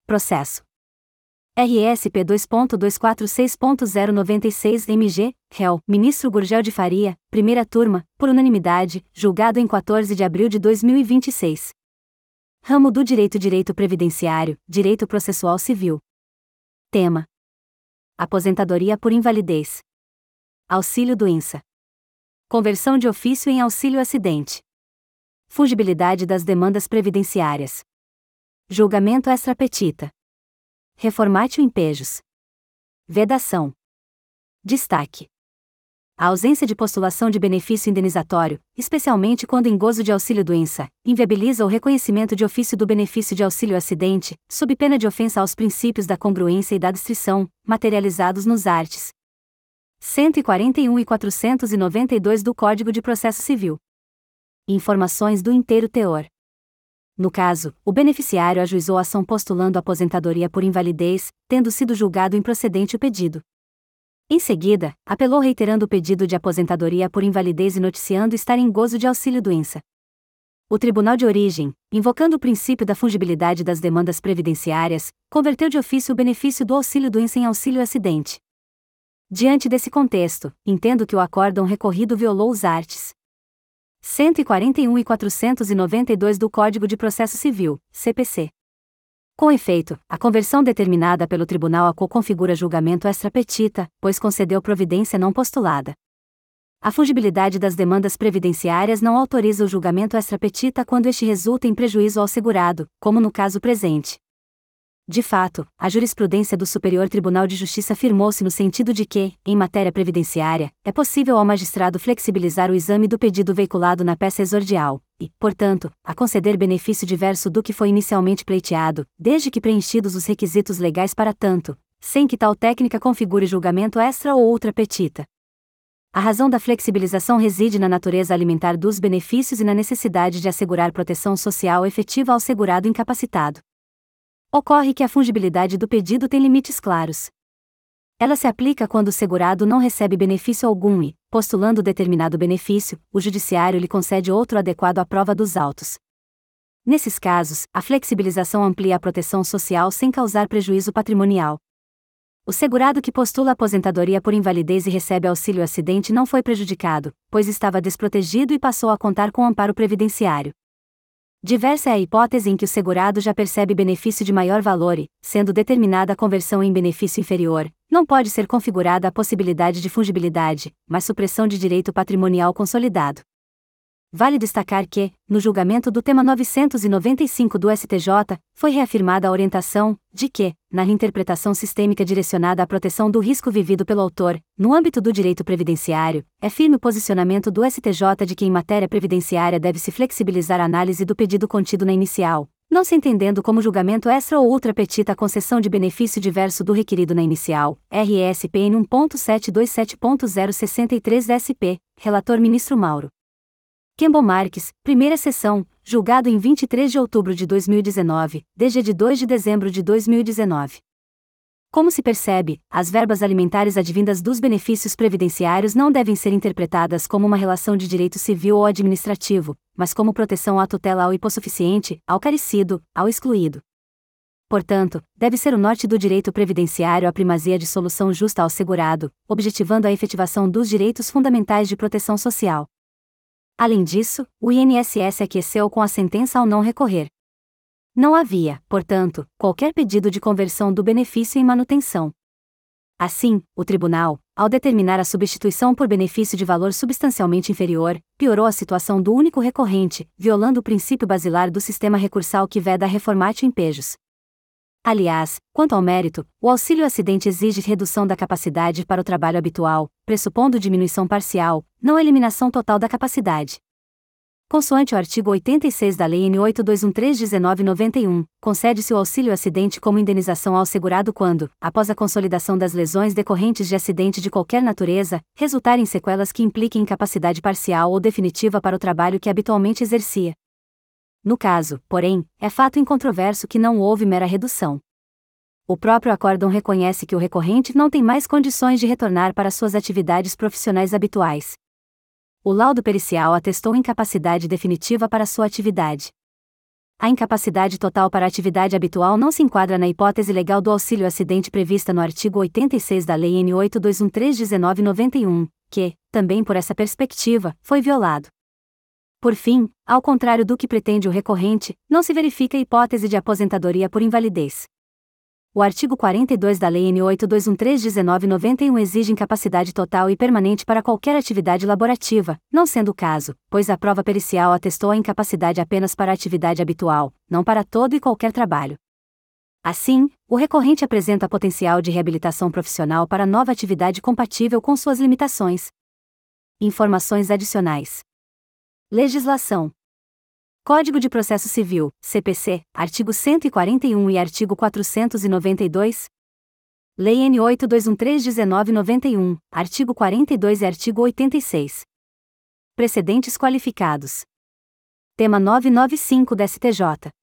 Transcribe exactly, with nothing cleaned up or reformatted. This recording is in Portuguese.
processo. R S P dois ponto dois quatro seis ponto zero nove seis M G, réu, Ministro Gurgel de Faria, primeira turma, por unanimidade, julgado em quatorze de abril de dois mil e vinte e seis. Ramo do Direito Direito Previdenciário, Direito Processual Civil. Tema: aposentadoria por invalidez. Auxílio-doença. Conversão de ofício em auxílio-acidente. Fungibilidade das demandas previdenciárias. Julgamento extra petita. Reformatio impejus. Vedação. Destaque: a ausência de postulação de benefício indenizatório, especialmente quando em gozo de auxílio-doença, inviabiliza o reconhecimento de ofício do benefício de auxílio-acidente, sob pena de ofensa aos princípios da congruência e da distrição, materializados nos arts. cento e quarenta e um e quatrocentos e noventa e dois do Código de Processo Civil. Informações do inteiro teor. No caso, o beneficiário ajuizou a ação postulando aposentadoria por invalidez, tendo sido julgado improcedente o pedido. Em seguida, apelou reiterando o pedido de aposentadoria por invalidez e noticiando estar em gozo de auxílio-doença. O Tribunal de Origem, invocando o princípio da fungibilidade das demandas previdenciárias, converteu de ofício o benefício do auxílio-doença em auxílio-acidente. Diante desse contexto, entendo que o acórdão recorrido violou os arts. cento e quarenta e um e quatrocentos e noventa e dois do Código de Processo Civil, C P C. Com efeito, a conversão determinada pelo tribunal a qual configura julgamento extra petita, pois concedeu providência não postulada. A fungibilidade das demandas previdenciárias não autoriza o julgamento extra petita quando este resulta em prejuízo ao segurado, como no caso presente. De fato, a jurisprudência do Superior Tribunal de Justiça firmou-se no sentido de que, em matéria previdenciária, é possível ao magistrado flexibilizar o exame do pedido veiculado na peça exordial, e, portanto, a conceder benefício diverso do que foi inicialmente pleiteado, desde que preenchidos os requisitos legais para tanto, sem que tal técnica configure julgamento extra ou outra petita. A razão da flexibilização reside na natureza alimentar dos benefícios e na necessidade de assegurar proteção social efetiva ao segurado incapacitado. Ocorre que a fungibilidade do pedido tem limites claros. Ela se aplica quando o segurado não recebe benefício algum e, postulando determinado benefício, o judiciário lhe concede outro adequado à prova dos autos. Nesses casos, a flexibilização amplia a proteção social sem causar prejuízo patrimonial. O segurado que postula aposentadoria por invalidez e recebe auxílio-acidente não foi prejudicado, pois estava desprotegido e passou a contar com amparo previdenciário. Diversa é a hipótese em que o segurado já percebe benefício de maior valor e, sendo determinada a conversão em benefício inferior, não pode ser configurada a possibilidade de fungibilidade, mas supressão de direito patrimonial consolidado. Vale destacar que, no julgamento do tema novecentos e noventa e cinco do S T J, foi reafirmada a orientação, de que, na interpretação sistêmica direcionada à proteção do risco vivido pelo autor, no âmbito do direito previdenciário, é firme o posicionamento do S T J de que em matéria previdenciária deve-se flexibilizar a análise do pedido contido na inicial, não se entendendo como julgamento extra ou outra petita a concessão de benefício diverso do requerido na inicial, R S P N um ponto setecentos e vinte e sete ponto zero sessenta e três S P, relator Ministro Mauro Kembo Marques, primeira sessão, julgado em vinte e três de outubro de dois mil e dezenove, desde de dois de dezembro de dois mil e dezenove. Como se percebe, as verbas alimentares advindas dos benefícios previdenciários não devem ser interpretadas como uma relação de direito civil ou administrativo, mas como proteção à tutela ao hipossuficiente, ao carecido, ao excluído. Portanto, deve ser o norte do direito previdenciário a primazia de solução justa ao segurado, objetivando a efetivação dos direitos fundamentais de proteção social. Além disso, o I N S S aqueceu com a sentença ao não recorrer. Não havia, portanto, qualquer pedido de conversão do benefício em manutenção. Assim, o tribunal, ao determinar a substituição por benefício de valor substancialmente inferior, piorou a situação do único recorrente, violando o princípio basilar do sistema recursal que veda a reformatio impejus. Aliás, quanto ao mérito, o auxílio-acidente exige redução da capacidade para o trabalho habitual, pressupondo diminuição parcial, não eliminação total da capacidade. Consoante o artigo oitenta e seis da Lei N oito dois um três dezenove noventa e um, concede-se o auxílio-acidente como indenização ao segurado quando, após a consolidação das lesões decorrentes de acidente de qualquer natureza, resultarem sequelas que impliquem incapacidade parcial ou definitiva para o trabalho que habitualmente exercia. No caso, porém, é fato incontroverso que não houve mera redução. O próprio acórdão reconhece que o recorrente não tem mais condições de retornar para suas atividades profissionais habituais. O laudo pericial atestou incapacidade definitiva para sua atividade. A incapacidade total para atividade habitual não se enquadra na hipótese legal do auxílio-acidente prevista no artigo oitenta e seis da Lei N oito dois um três um nove nove um, que, também por essa perspectiva, foi violado. Por fim, ao contrário do que pretende o recorrente, não se verifica a hipótese de aposentadoria por invalidez. O artigo quarenta e dois da Lei N oito dois um três um nove nove um exige incapacidade total e permanente para qualquer atividade laborativa, não sendo o caso, pois a prova pericial atestou a incapacidade apenas para a atividade habitual, não para todo e qualquer trabalho. Assim, o recorrente apresenta potencial de reabilitação profissional para nova atividade compatível com suas limitações. Informações adicionais. Legislação. Código de Processo Civil, C P C, artigo cento e quarenta e um e artigo quatrocentos e noventa e dois. Lei N oito dois um três um nove nove um, artigo quarenta e dois e artigo oitenta e seis. Precedentes qualificados. Tema novecentos e noventa e cinco da S T J.